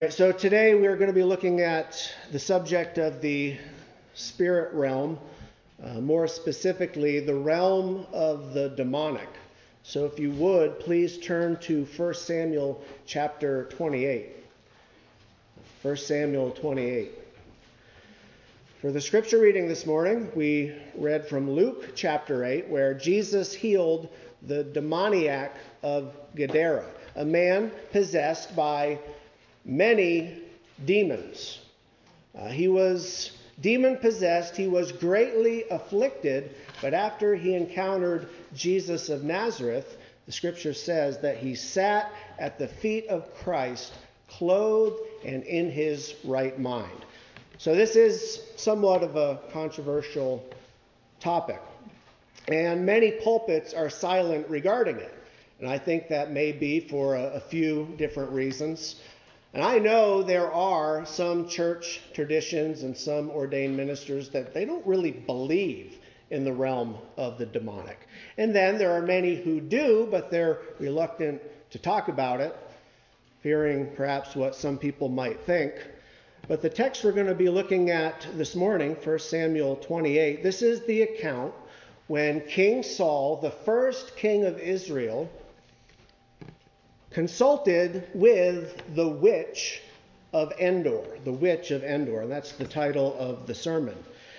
So today we're going to be looking at the subject of the spirit realm, more specifically the realm of the demonic. So if you would, please turn to 1 Samuel chapter 28. 1 Samuel 28. For the scripture reading this morning, we read from Luke chapter 8, where Jesus healed the demoniac of Gadara, a man possessed by many demons. He was demon-possessed. He was greatly afflicted, but after he encountered Jesus of Nazareth, the scripture says that he sat at the feet of Christ, clothed and in his right mind. So this is somewhat of a controversial topic, and many pulpits are silent regarding it. And I think that may be for a few different reasons. And I know there are some church traditions and some ordained ministers that they don't really believe in the realm of the demonic. And then there are many who do, but they're reluctant to talk about it, fearing perhaps what some people might think. But the text we're going to be looking at this morning, 1 Samuel 28, this is the account when King Saul, the first king of Israel, consulted with the witch of Endor, and that's the title of the sermon.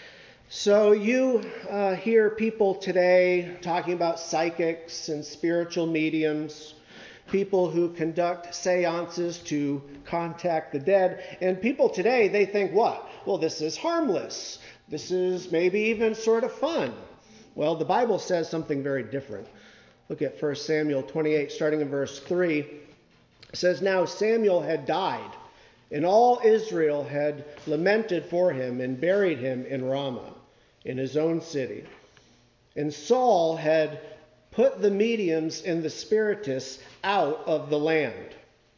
So you hear people today talking about psychics and spiritual mediums, people who conduct seances to contact the dead, and people today, they think what? Well, this is harmless. This is maybe even sort of fun. Well, the Bible says something very different. Look at 1 Samuel 28, starting in verse 3. It says, "Now Samuel had died, and all Israel had lamented for him and buried him in Ramah, in his own city. And Saul had put the mediums and the spiritists out of the land."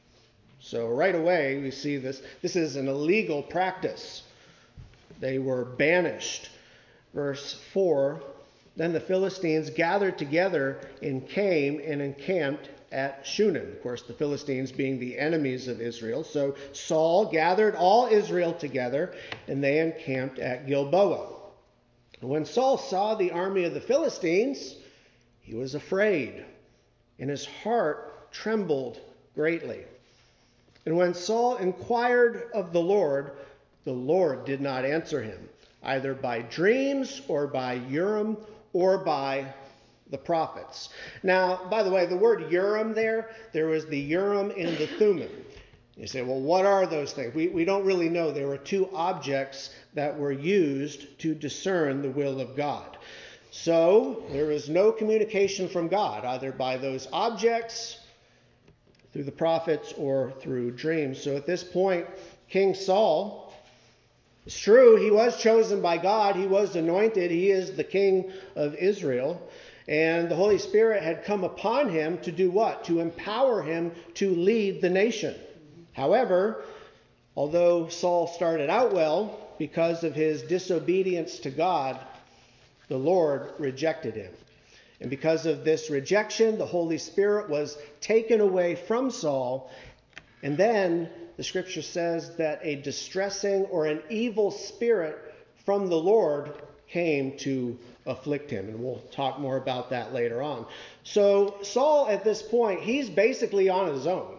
So right away we see this. This is an illegal practice. They were banished. Verse 4, "Then the Philistines gathered together and came and encamped at Shunem." Of course, the Philistines being the enemies of Israel. So Saul gathered all Israel together, and they encamped at Gilboa. And when Saul saw the army of the Philistines, he was afraid, and his heart trembled greatly. And when Saul inquired of the Lord did not answer him, either by dreams or by Urim or by the prophets. Now, by the way, the word Urim there was the Urim and the Thummim. You say, well, what are those things? We don't really know. There were two objects that were used to discern the will of God. So there is no communication from God, either by those objects, through the prophets, or through dreams. So at this point, King Saul, it's true, he was chosen by God. He was anointed. He is the king of Israel. And the Holy Spirit had come upon him to do what? To empower him to lead the nation. However, although Saul started out well, because of his disobedience to God, the Lord rejected him. And because of this rejection, the Holy Spirit was taken away from Saul. And then the scripture says that a distressing or an evil spirit from the Lord came to afflict him. And we'll talk more about that later on. So Saul, at this point, he's basically on his own.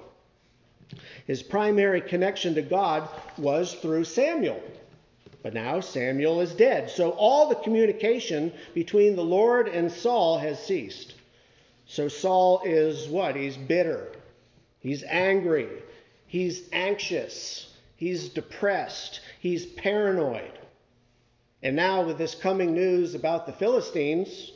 His primary connection to God was through Samuel. But now Samuel is dead. So all the communication between the Lord and Saul has ceased. So Saul is what? He's bitter. He's angry. He's anxious. He's depressed. He's paranoid. And now with this coming news about the Philistines,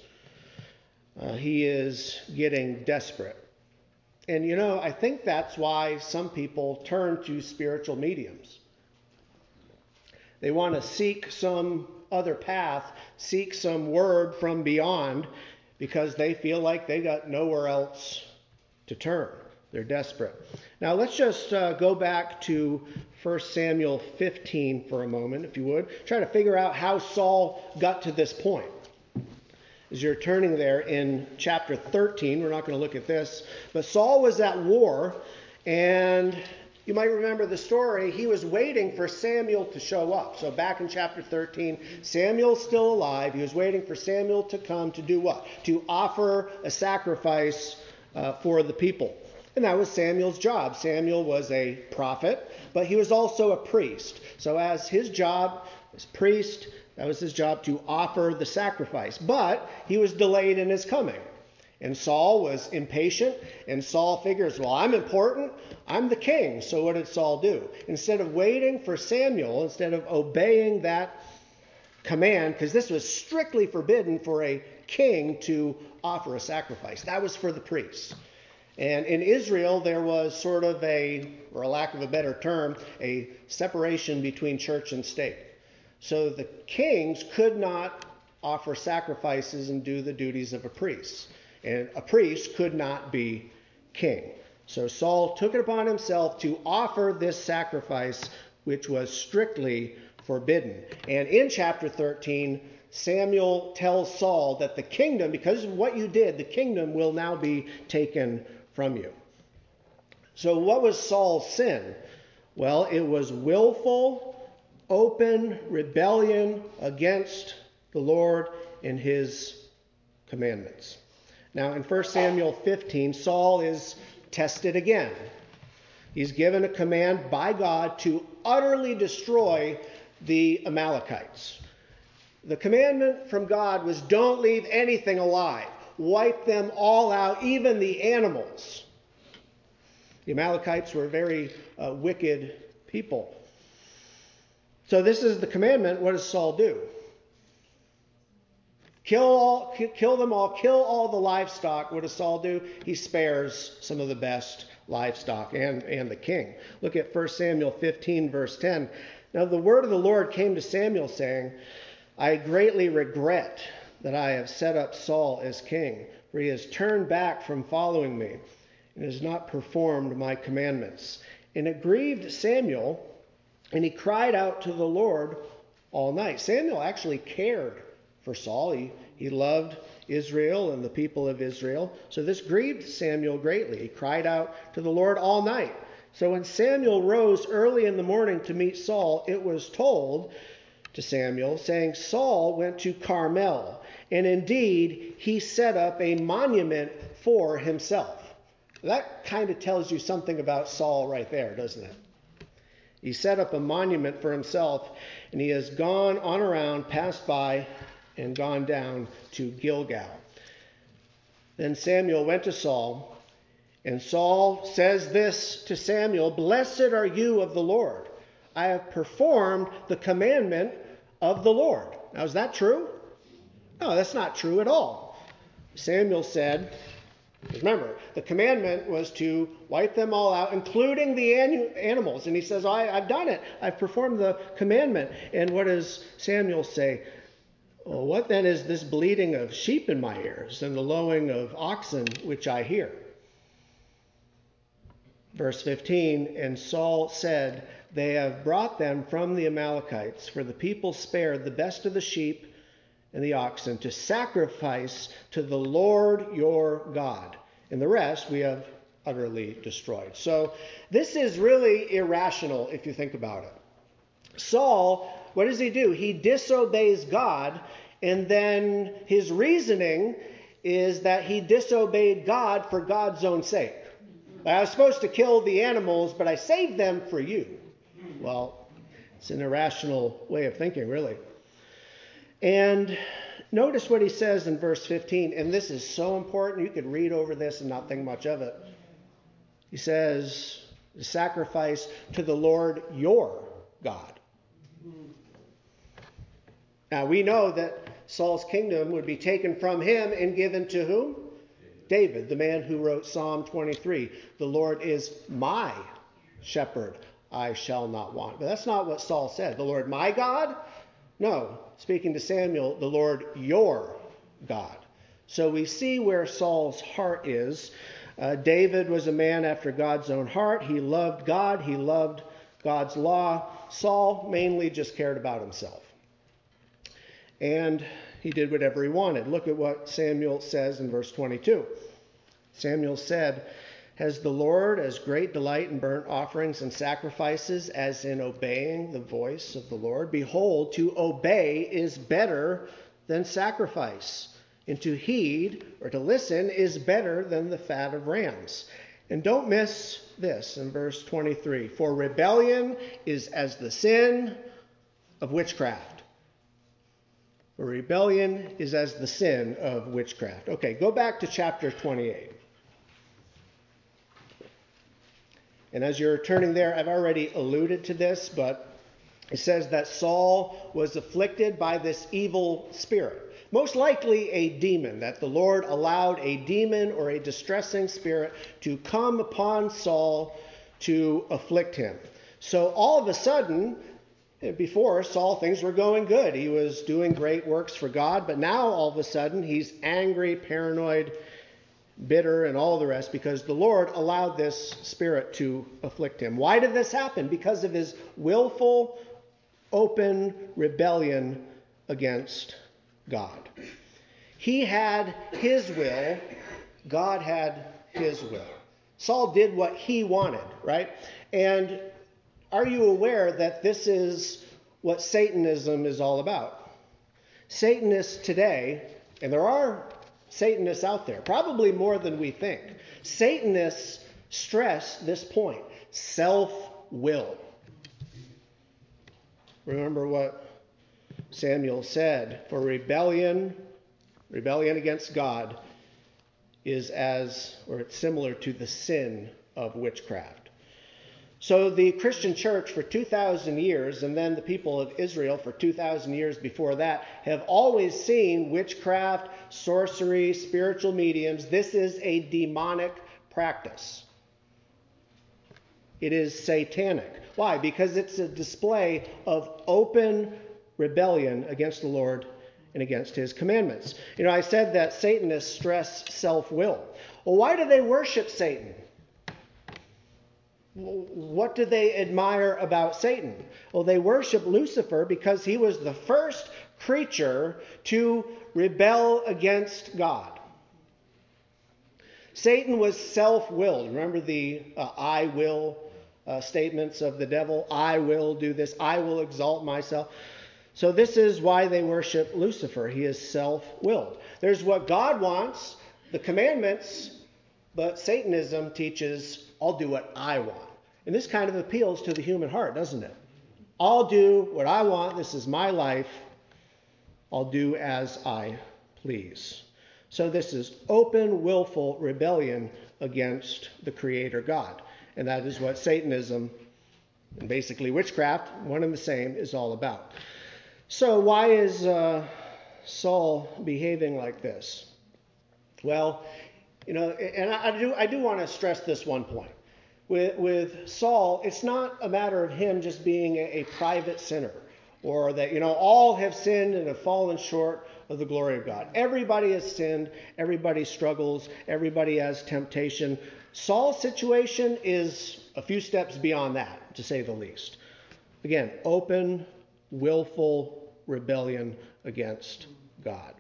he is getting desperate. And I think that's why some people turn to spiritual mediums. They want to seek some other path, seek some word from beyond, because they feel like they got nowhere else to turn. They're desperate. Now let's just go back to 1 Samuel 15 for a moment, if you would. Try to figure out how Saul got to this point. As you're turning there in chapter 13, we're not going to look at this, but Saul was at war, and you might remember the story. He was waiting for Samuel to show up. So back in chapter 13, Samuel's still alive. He was waiting for Samuel to come to do what? To offer a sacrifice for the people. And that was Samuel's job. Samuel was a prophet, but he was also a priest. So as his job as priest, that was his job to offer the sacrifice. But he was delayed in his coming. And Saul was impatient, and Saul figures, well, I'm important, I'm the king. So what did Saul do? Instead of waiting for Samuel, instead of obeying that command, because this was strictly forbidden for a king to offer a sacrifice. That was for the priests. And in Israel, there was sort of for lack of a better term, a separation between church and state. So the kings could not offer sacrifices and do the duties of a priest. And a priest could not be king. So Saul took it upon himself to offer this sacrifice, which was strictly forbidden. And in chapter 13, Samuel tells Saul that the kingdom, because of what you did, the kingdom will now be taken from you. So what was Saul's sin? Well, it was willful, open rebellion against the Lord and his commandments. Now, in 1 Samuel 15, Saul is tested again. He's given a command by God to utterly destroy the Amalekites. The commandment from God was don't leave anything alive. Wipe them all out, even the animals. The Amalekites were very wicked people. So this is the commandment. What does Saul do? Kill them all, kill all the livestock. What does Saul do? He spares some of the best livestock and the king. Look at 1 Samuel 15, verse 10. Now the word of the Lord came to Samuel, saying, I greatly regret that I have set up Saul as king, for he has turned back from following me and has not performed my commandments. And it grieved Samuel, and he cried out to the Lord all night. Samuel actually cared for Saul. He loved Israel and the people of Israel. So this grieved Samuel greatly. He cried out to the Lord all night. So when Samuel rose early in the morning to meet Saul, it was told to Samuel, saying, Saul went to Carmel, and indeed he set up a monument for himself. That kind of tells you something about Saul right there, doesn't it? He set up a monument for himself, and he has gone on around, passed by, and gone down to Gilgal. Then Samuel went to Saul, and Saul says this to Samuel, Blessed are you of the Lord. I have performed the commandment of the Lord. Now, is that true? No, that's not true at all. Samuel said, remember, the commandment was to wipe them all out, including the animals. And he says, I've done it. I've performed the commandment. And what does Samuel say? Well, what then is this bleating of sheep in my ears and the lowing of oxen which I hear? Verse 15, and Saul said, They have brought them from the Amalekites, for the people spared the best of the sheep and the oxen to sacrifice to the Lord your God. And the rest we have utterly destroyed. So this is really irrational if you think about it. Saul, what does he do? He disobeys God, and then his reasoning is that he disobeyed God for God's own sake. I was supposed to kill the animals, but I saved them for you. Well, it's an irrational way of thinking, really. And notice what he says in verse 15, and this is so important. You could read over this and not think much of it. He says, sacrifice to the Lord your God. Now, we know that Saul's kingdom would be taken from him and given to whom? David, the man who wrote Psalm 23. The Lord is my shepherd, I shall not want. But that's not what Saul said. The Lord my God? No. Speaking to Samuel, the Lord your God. So we see where Saul's heart is. David was a man after God's own heart. He loved God. He loved God's law. Saul mainly just cared about himself. And he did whatever he wanted. Look at what Samuel says in verse 22. Samuel said, Has the Lord as great delight in burnt offerings and sacrifices as in obeying the voice of the Lord? Behold, to obey is better than sacrifice, and to heed or to listen is better than the fat of rams. And don't miss this in verse 23. For rebellion is as the sin of witchcraft. For rebellion is as the sin of witchcraft. Okay, go back to chapter 28. And as you're turning there, I've already alluded to this, but it says that Saul was afflicted by this evil spirit. Most likely a demon, that the Lord allowed a demon or a distressing spirit to come upon Saul to afflict him. So all of a sudden, before Saul, things were going good. He was doing great works for God, but now all of a sudden he's angry, paranoid, bitter, and all the rest because the Lord allowed this spirit to afflict him. Why did this happen? Because of his willful, open rebellion against God. He had his will. God had his will. Saul did what he wanted, right? And are you aware that this is what Satanism is all about? Satanists today, and there are Satanists out there, probably more than we think. Satanists stress this point: self-will. Remember what Samuel said, for rebellion against God is it's similar to the sin of witchcraft. So the Christian church for 2,000 years, and then the people of Israel for 2,000 years before that, have always seen witchcraft, sorcery, spiritual mediums. This is a demonic practice. It is satanic. Why? Because it's a display of open rebellion against the Lord and against his commandments. You know, I said that Satanists stress self-will. Well, why do they worship Satan? What do they admire about Satan? Well, they worship Lucifer because he was the first creature to rebel against God. Satan was self-willed. Remember the I will statements of the devil? I will do this. I will exalt myself. So this is why they worship Lucifer. He is self-willed. There's what God wants, the commandments, but Satanism teaches, I'll do what I want. And this kind of appeals to the human heart, doesn't it? I'll do what I want. This is my life. I'll do as I please. So this is open, willful rebellion against the Creator God. And that is what Satanism, and basically witchcraft, one and the same, is all about. So why is Saul behaving like this? Well, you know, and I do want to stress this one point. With Saul, it's not a matter of him just being a private sinner, or that, you know, all have sinned and have fallen short of the glory of God. Everybody has sinned. Everybody struggles. Everybody has temptation. Saul's situation is a few steps beyond that, to say the least. Again, open, willful rebellion against God.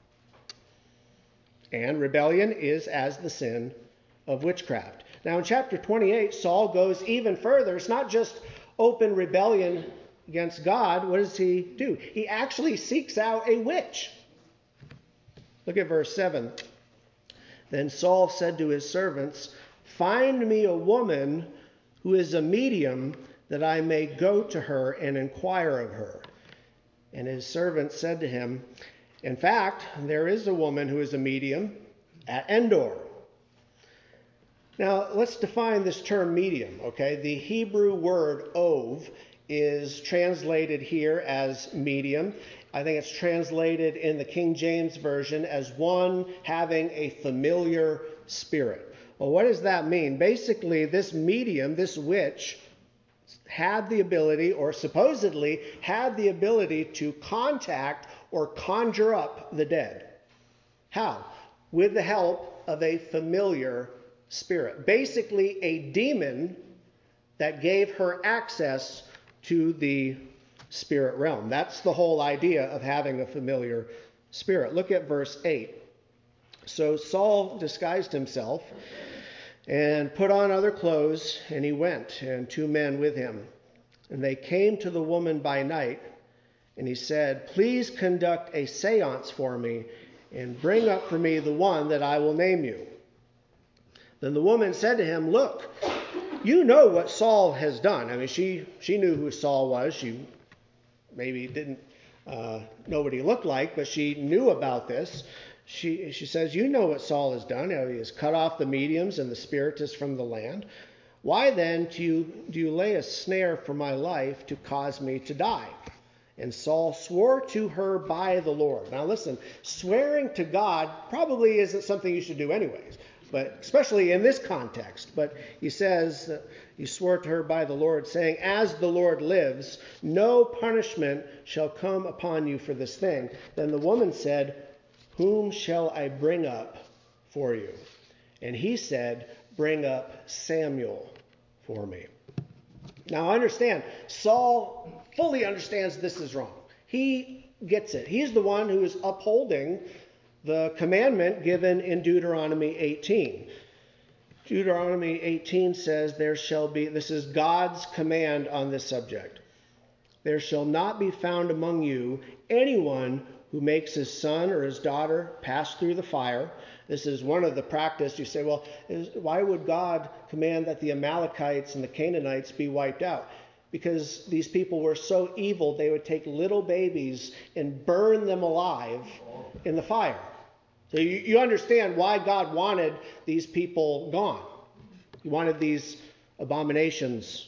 And rebellion is as the sin of witchcraft. Now in chapter 28, Saul goes even further. It's not just open rebellion against God. What does he do? He actually seeks out a witch. Look at verse 7. Then Saul said to his servants, "Find me a woman who is a medium, that I may go to her and inquire of her." And his servants said to him, "In fact, there is a woman who is a medium at Endor." Now, let's define this term medium, okay? The Hebrew word ov is translated here as medium. I think it's translated in the King James Version as one having a familiar spirit. Well, what does that mean? Basically, this medium, this witch, had the ability, or supposedly had the ability, to contact or conjure up the dead. How? With the help of a familiar spirit. Basically, a demon that gave her access to the spirit realm. That's the whole idea of having a familiar spirit. Look at verse 8. So Saul disguised himself and put on other clothes, and he went, and 2 men with him. And they came to the woman by night, and he said, "Please conduct a seance for me, and bring up for me the one that I will name you." Then the woman said to him, "Look, you know what Saul has done." I mean, she knew who Saul was. She maybe didn't know what he looked like, but she knew about this. She says, "You know what Saul has done. He has cut off the mediums and the spiritists from the land. Why then do you lay a snare for my life to cause me to die?" And Saul swore to her by the Lord. Now listen, swearing to God probably isn't something you should do anyways, but especially in this context. But he says, he swore to her by the Lord, saying, "As the Lord lives, no punishment shall come upon you for this thing." Then the woman said, "Whom shall I bring up for you?" And he said, "Bring up Samuel for me." Now understand, Saul fully understands this is wrong. He gets it. He's the one who is upholding the commandment given in Deuteronomy 18. Deuteronomy 18 says this is God's command on this subject. "There shall not be found among you anyone who makes his son or his daughter pass through the fire." This is one of the practice. You say, well, why would God command that the Amalekites and the Canaanites be wiped out? Because these people were so evil, they would take little babies and burn them alive in the fire. So you understand why God wanted these people gone. He wanted these abominations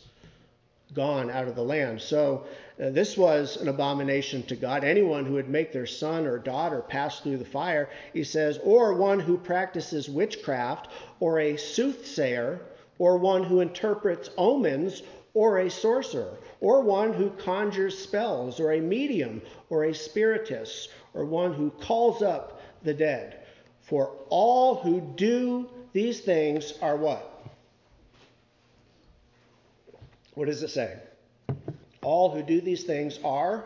gone out of the land. So this was an abomination to God. Anyone who would make their son or daughter pass through the fire, he says, or one who practices witchcraft, or a soothsayer, or one who interprets omens, or a sorcerer, or one who conjures spells, or a medium, or a spiritist, or one who calls up the dead. For all who do these things are what? What does it say? All who do these things are?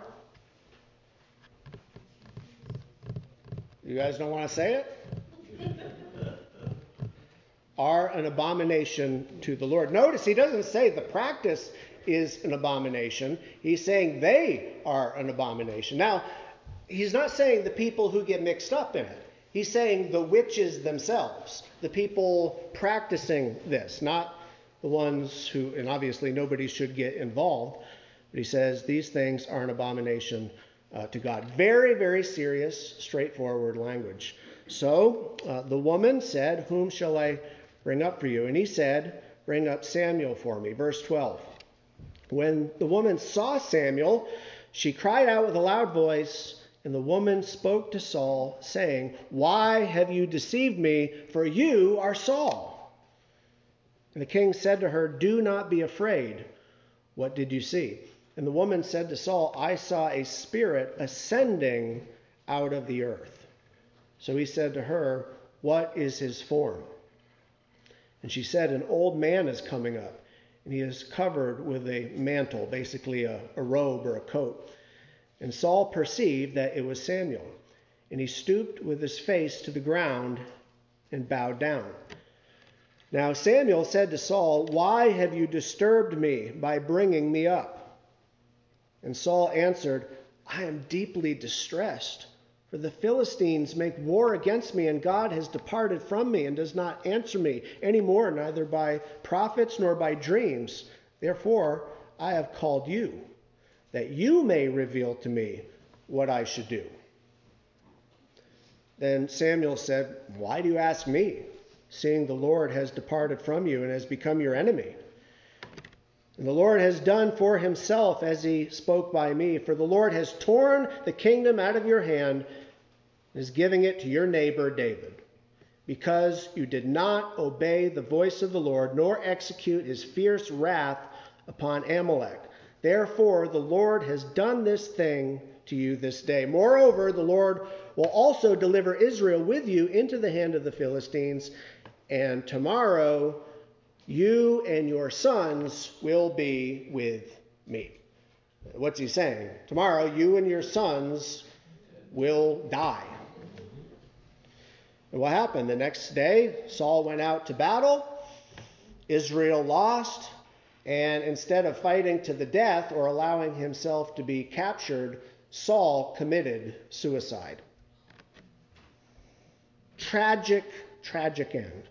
You guys don't want to say it? Are an abomination to the Lord. Notice he doesn't say the practice is an abomination. He's saying they are an abomination. Now, he's not saying the people who get mixed up in it. He's saying the witches themselves, the people practicing this, not the ones who, and obviously nobody should get involved. But he says these things are an abomination to God. Very, very serious, straightforward language. So the woman said, "Whom shall I bring up for you?" And he said, "Bring up Samuel for me." Verse 12. When the woman saw Samuel, she cried out with a loud voice, and the woman spoke to Saul, saying, "Why have you deceived me? For you are Saul." And the king said to her, "Do not be afraid. What did you see?" And the woman said to Saul, "I saw a spirit ascending out of the earth." So he said to her, "What is his form?" And she said, "An old man is coming up, and he is covered with a mantle," basically a robe or a coat. And Saul perceived that it was Samuel, and he stooped with his face to the ground and bowed down. Now Samuel said to Saul, "Why have you disturbed me by bringing me up?" And Saul answered, "I am deeply distressed, for the Philistines make war against me, and God has departed from me and does not answer me any more, neither by prophets nor by dreams. Therefore I have called you, that you may reveal to me what I should do." Then Samuel said, "Why do you ask me, seeing the Lord has departed from you and has become your enemy? And the Lord has done for himself as he spoke by me. For the Lord has torn the kingdom out of your hand and is giving it to your neighbor David, because you did not obey the voice of the Lord, nor execute his fierce wrath upon Amalek. Therefore the Lord has done this thing to you this day. Moreover, the Lord will also deliver Israel with you into the hand of the Philistines, and tomorrow you and your sons will be with me." What's he saying? Tomorrow you and your sons will die. And what happened? The next day, Saul went out to battle, Israel lost, and instead of fighting to the death or allowing himself to be captured, Saul committed suicide. Tragic, tragic end.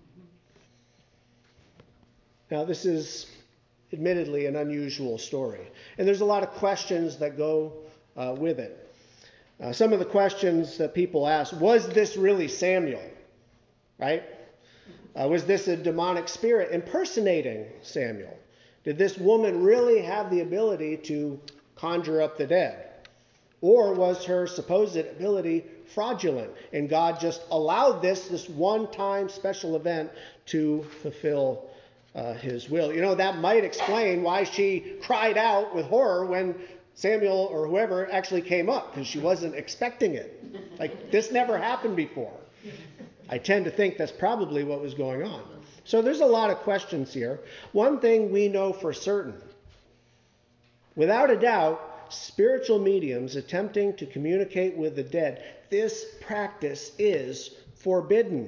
Now, this is admittedly an unusual story, and there's a lot of questions that go with it. Some of the questions that people ask: was this really Samuel? Right? Was this a demonic spirit impersonating Samuel? Did this woman really have the ability to conjure up the dead? Or was her supposed ability fraudulent, and God just allowed this one-time special event to fulfill his will? You know, that might explain why she cried out with horror when Samuel or whoever actually came up, because she wasn't expecting it. Like, this never happened before. I tend to think that's probably what was going on. So there's a lot of questions here. One thing we know for certain, without a doubt, spiritual mediums attempting to communicate with the dead, this practice is forbidden.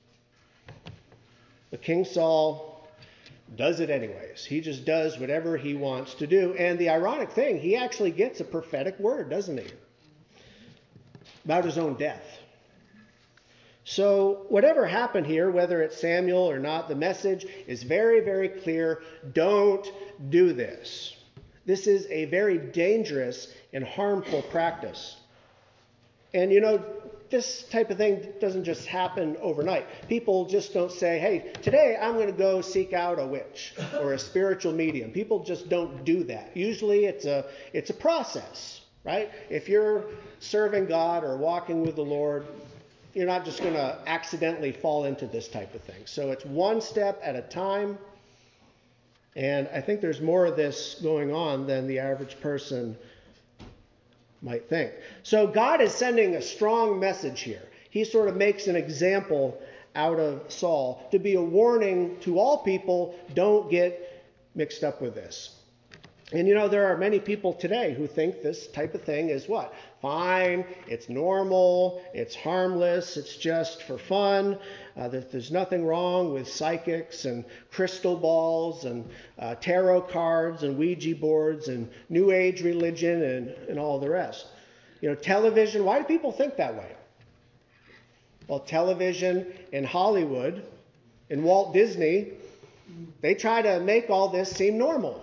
But King Saul does it anyways. He just does whatever he wants to do. And the ironic thing, he actually gets a prophetic word, doesn't he? About his own death. So whatever happened here, whether it's Samuel or not, the message is very, very clear. Don't do this. This is a very dangerous and harmful practice. And you know, this type of thing doesn't just happen overnight. People just don't say, hey, today I'm going to go seek out a witch or a spiritual medium. People just don't do that. Usually it's a process, right? If you're serving God or walking with the Lord, you're not just going to accidentally fall into this type of thing. So it's one step at a time. And I think there's more of this going on than the average person might think. So God is sending a strong message here. He sort of makes an example out of Saul to be a warning to all people: don't get mixed up with this. And you know, there are many people today who think this type of thing is what? Fine, it's normal, it's harmless, it's just for fun, that there's nothing wrong with psychics and crystal balls and tarot cards and Ouija boards and New Age religion and all the rest. You know, television, why do people think that way? Well, television and Hollywood and Walt Disney, they try to make all this seem normal.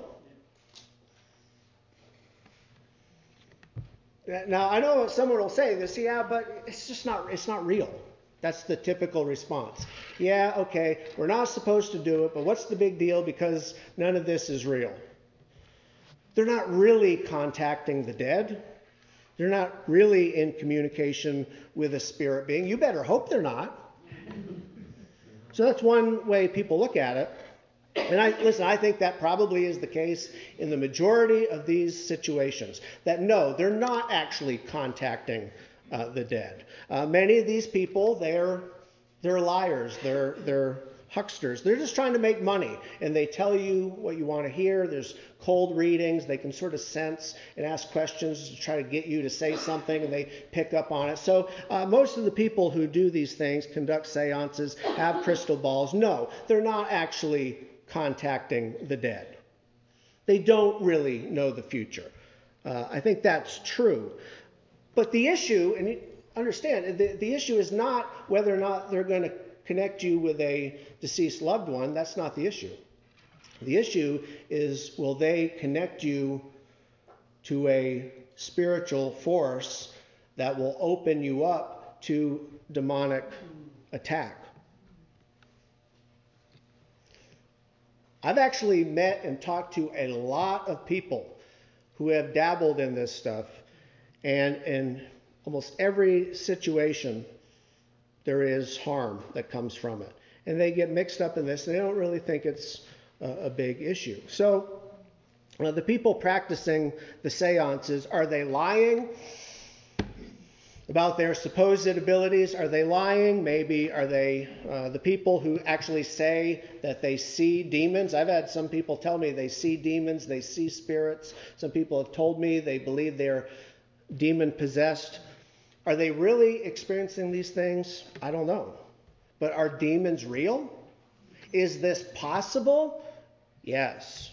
Now, I know someone will say this, yeah, but it's not real. That's the typical response. Yeah, okay, we're not supposed to do it, but what's the big deal, because none of this is real. They're not really contacting the dead. They're not really in communication with a spirit being. You better hope they're not. So that's one way people look at it. And I think that probably is the case in the majority of these situations. That no, they're not actually contacting the dead. Many of these people, they're liars. They're hucksters. They're just trying to make money, and they tell you what you want to hear. There's cold readings. They can sort of sense and ask questions to try to get you to say something, and they pick up on it. So most of the people who do these things, conduct seances, have crystal balls, no, they're not actually contacting the dead. They don't really know the future. I think that's true. But the issue, and you understand, the issue is not whether or not they're going to connect you with a deceased loved one. That's not the issue. The issue is, will they connect you to a spiritual force that will open you up to demonic attack? I've actually met and talked to a lot of people who have dabbled in this stuff, and in almost every situation there is harm that comes from it. And they get mixed up in this, and they don't really think it's a big issue. So the people practicing the seances, are they lying about their supposed abilities? Are they lying? Maybe are they the people who actually say that they see demons? I've had some people tell me they see demons, they see spirits. Some people have told me they believe they're demon possessed. Are they really experiencing these things? I don't know. But are demons real? Is this possible? Yes.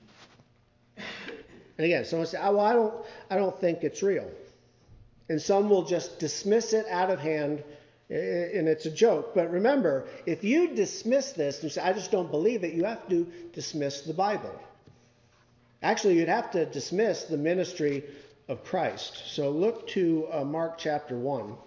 And again, someone say, "Oh, well, I don't think it's real." And some will just dismiss it out of hand, and it's a joke. But remember, if you dismiss this and say, "I just don't believe it," you have to dismiss the Bible. Actually, you'd have to dismiss the ministry of Christ. So look to Mark chapter 1.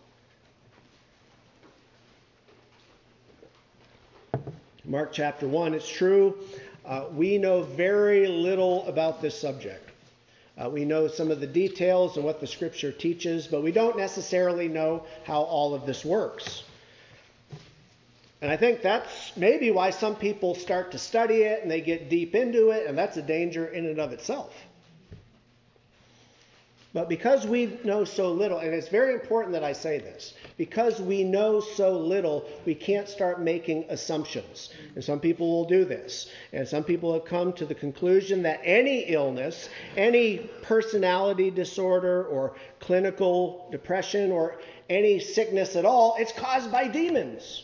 Mark chapter 1. It's true, we know very little about this subject. We know some of the details and what the Scripture teaches, but we don't necessarily know how all of this works. And I think that's maybe why some people start to study it and they get deep into it, and that's a danger in and of itself. But because we know so little, and it's very important that I say this, because we know so little, we can't start making assumptions. And some people will do this. And some people have come to the conclusion that any illness, any personality disorder or clinical depression or any sickness at all, it's caused by demons.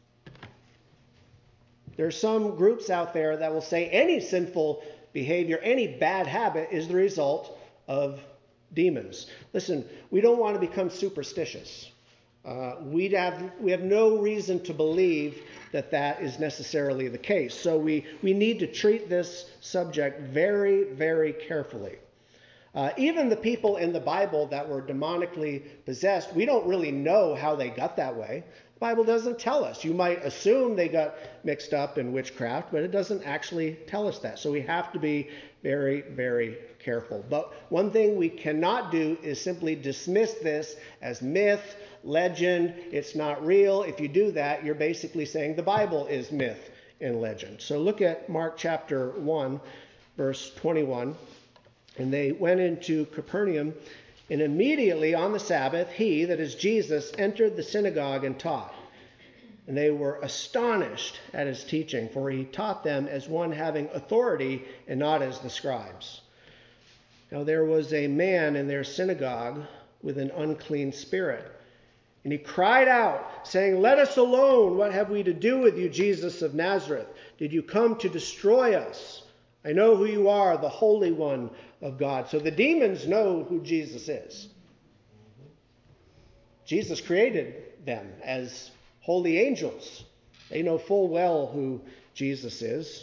There are some groups out there that will say any sinful behavior, any bad habit is the result of demons. Listen, we don't want to become superstitious. We have no reason to believe that is necessarily the case. So we need to treat this subject very, very carefully. Even the people in the Bible that were demonically possessed, we don't really know how they got that way. The Bible doesn't tell us. You might assume they got mixed up in witchcraft, but it doesn't actually tell us that. So we have to be very, very careful. But one thing we cannot do is simply dismiss this as myth, legend, it's not real. If you do that, you're basically saying the Bible is myth and legend. So look at Mark chapter 1, verse 21. And they went into Capernaum, and immediately on the Sabbath, he, that is Jesus, entered the synagogue and taught. And they were astonished at his teaching, for he taught them as one having authority and not as the scribes. Now there was a man in their synagogue with an unclean spirit. And he cried out, saying, "Let us alone. What have we to do with you, Jesus of Nazareth? Did you come to destroy us? I know who you are, the Holy One of God." So the demons know who Jesus is. Jesus created them as holy angels. They know full well who Jesus is.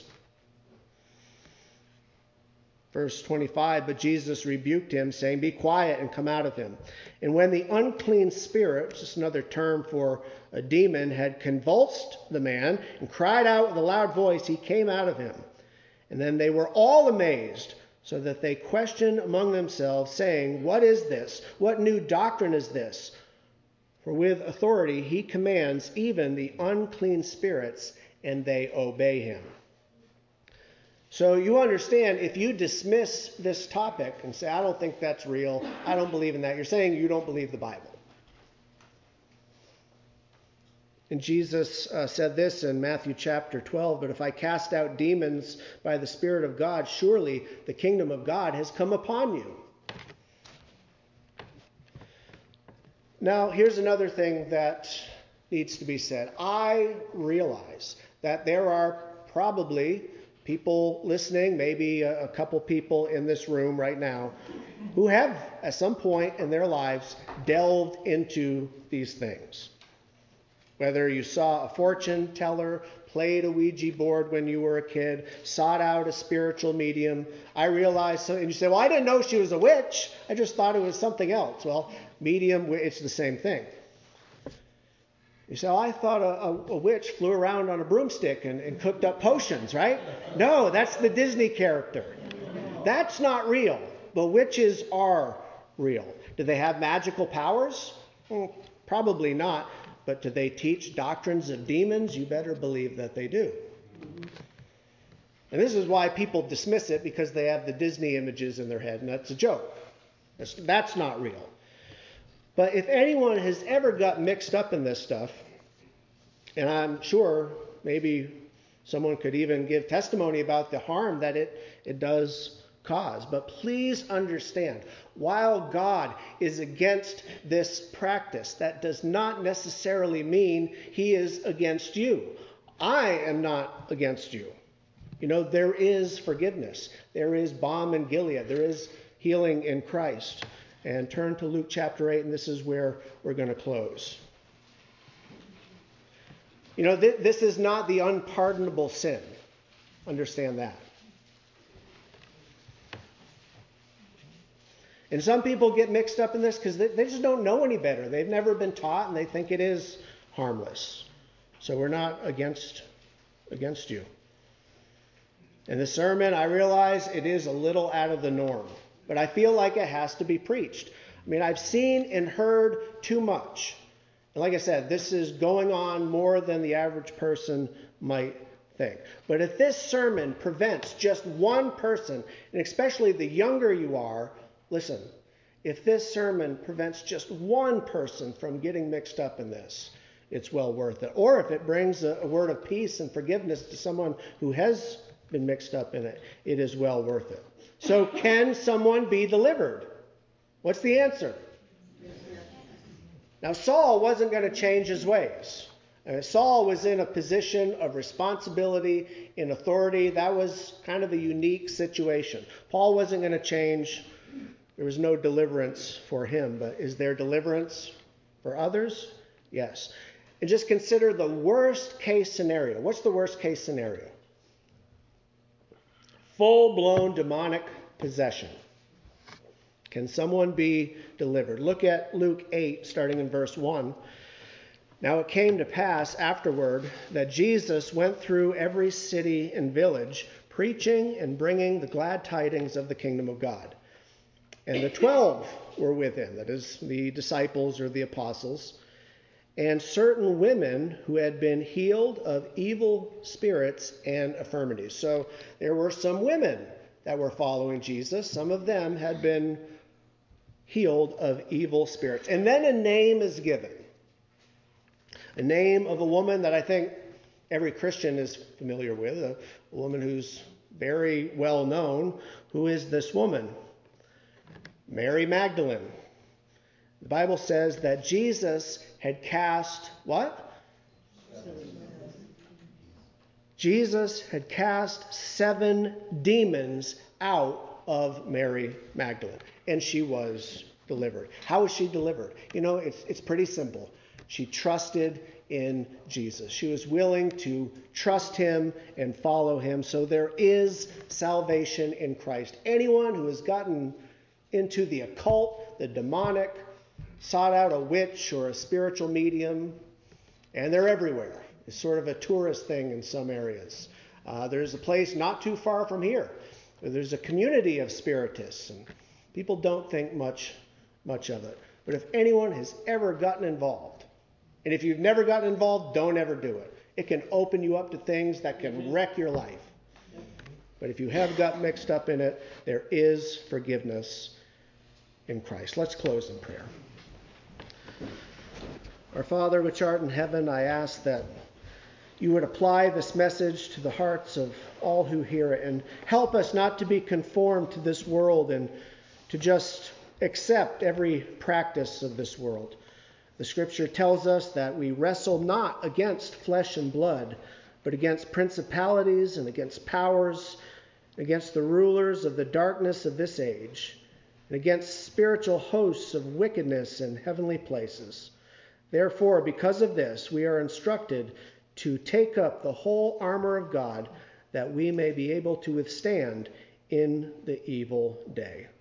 Verse 25, but Jesus rebuked him, saying, "Be quiet and come out of him." And when the unclean spirit, just another term for a demon, had convulsed the man and cried out with a loud voice, he came out of him. And then they were all amazed, so that they questioned among themselves, saying, "What is this? What new doctrine is this? For with authority he commands even the unclean spirits, and they obey him." So you understand, if you dismiss this topic and say, "I don't think that's real, I don't believe in that," you're saying you don't believe the Bible. And Jesus said this in Matthew chapter 12, "But if I cast out demons by the Spirit of God, surely the kingdom of God has come upon you." Now, here's another thing that needs to be said. I realize that there are probably people listening, maybe a couple people in this room right now, who have at some point in their lives delved into these things. Whether you saw a fortune teller, played a Ouija board when you were a kid, sought out a spiritual medium. I realize, and you say, "Well, I didn't know she was a witch. I just thought it was something else." Well, medium, it's the same thing. You say, "Oh, I thought a witch flew around on a broomstick and cooked up potions," right? No, that's the Disney character. That's not real. But witches are real. Do they have magical powers? Probably not. But do they teach doctrines of demons? You better believe that they do. And this is why people dismiss it, because they have the Disney images in their head, and that's a joke. That's not real. But if anyone has ever got mixed up in this stuff, and I'm sure maybe someone could even give testimony about the harm that it does cause. But please understand, while God is against this practice, that does not necessarily mean he is against you. I am not against you. You know, there is forgiveness. There is balm in Gilead. There is healing in Christ. And turn to Luke chapter 8, and this is where we're going to close. You know, this is not the unpardonable sin. Understand that. And some people get mixed up in this because they just don't know any better. They've never been taught, and they think it is harmless. So we're not against you. In the sermon, I realize it is a little out of the norm, but I feel like it has to be preached. I mean, I've seen and heard too much. And like I said, this is going on more than the average person might think. But if this sermon prevents just one person, and especially the younger you are, listen, if this sermon prevents just one person from getting mixed up in this, it's well worth it. Or if it brings a word of peace and forgiveness to someone who has been mixed up in it, it is well worth it. So can someone be delivered? What's the answer? Now, Saul wasn't going to change his ways. Saul was in a position of responsibility, in authority. That was kind of a unique situation. Paul wasn't going to change. There was no deliverance for him. But is there deliverance for others? Yes. And just consider the worst case scenario. What's the worst case scenario? Full-blown demonic possession. Can someone be delivered? Look at Luke 8, starting in verse 1. Now it came to pass afterward that Jesus went through every city and village, preaching and bringing the glad tidings of the kingdom of God. And the 12 were with him, that is, the disciples or the apostles, and certain women who had been healed of evil spirits and infirmities. So there were some women that were following Jesus. Some of them had been healed of evil spirits. And then a name is given. A name of a woman that I think every Christian is familiar with, a woman who's very well known. Who is this woman? Mary Magdalene. The Bible says that Jesus had cast what? Jesus had cast 7 demons out of Mary Magdalene, and she was delivered. How was she delivered? You know, it's pretty simple. She trusted in Jesus. She was willing to trust him and follow him. So there is salvation in Christ. Anyone who has gotten into the occult, the demonic, sought out a witch or a spiritual medium, and they're everywhere. It's sort of a tourist thing in some areas. There's a place not too far from here where there's a community of spiritists, and people don't think much of it. But if anyone has ever gotten involved, and if you've never gotten involved, don't ever do it. It can open you up to things that can wreck your life. But if you have got mixed up in it, there is forgiveness in Christ. Let's close in prayer. Our Father, which art in heaven, I ask that you would apply this message to the hearts of all who hear it, and help us not to be conformed to this world and to just accept every practice of this world. The scripture tells us that we wrestle not against flesh and blood, but against principalities and against powers, against the rulers of the darkness of this age, and against spiritual hosts of wickedness in heavenly places. Therefore, because of this, we are instructed to take up the whole armor of God, that we may be able to withstand in the evil day.